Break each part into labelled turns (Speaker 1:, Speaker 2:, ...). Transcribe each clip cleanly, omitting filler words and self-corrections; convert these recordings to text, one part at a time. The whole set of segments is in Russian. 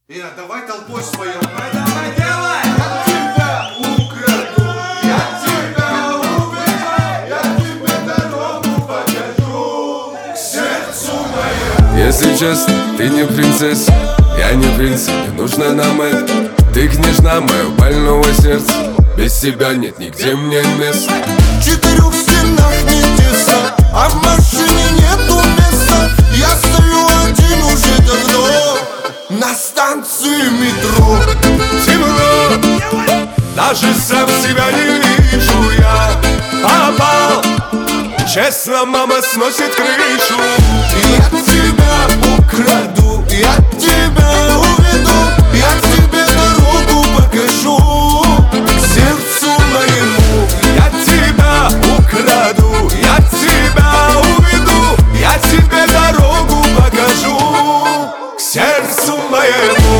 Speaker 1: Давай толпой своем. Давай, делай! Я тебя украду, я тебя убью, я тебе дорогу покажу к сердцу моему.
Speaker 2: Если честно, ты не принцесса, я не принц, не нужно нам это. Ты княжна моего больного сердца, без тебя нет нигде мне места.
Speaker 3: В 4 стенах не тесно, а в машине нету места. Я стою один уже давно на станции метро.
Speaker 2: Темно, даже сам себя не вижу я. Попал, честно, мама сносит крышу.
Speaker 3: Я тебя украду, я тебя уведу, я тебе дорогу покажу к сердцу моему.
Speaker 2: Я тебя украду, я тебя уведу, я тебе дорогу покажу к сердцу моему.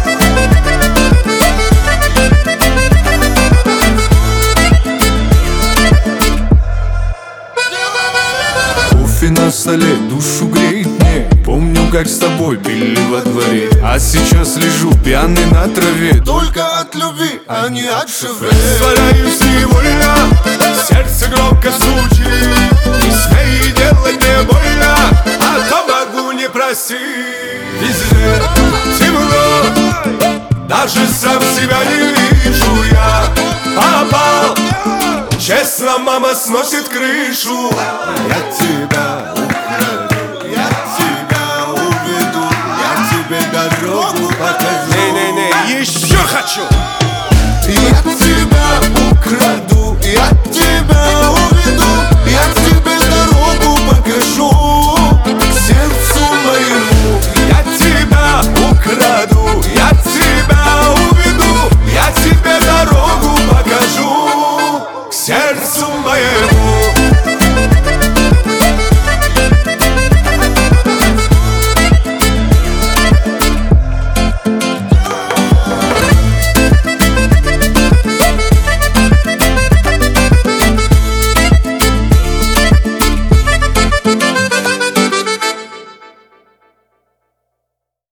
Speaker 3: Кофе на столе душу греет мне. Помню, как с тобой пили во дворе, а сейчас лежу пьяный на траве. Только от любви, а не от шевре.
Speaker 2: Сваляюсь невольно, сердце громко стучит. Не смей делать мне больно, а то могу не простить. Везде темно, даже сам себя не вижу я. Попал, честно, мама сносит крышу.
Speaker 3: Я тебя украду, я тебя уведу, я тебе дорогу покажу.
Speaker 2: Не-не-не, еще хочу.
Speaker 3: Я тебя украду, я тебя уведу, я тебе дорогу покажу к сердцу моему.
Speaker 2: Я тебя украду, я тебя уведу, я тебе дорогу покажу к сердцу моему.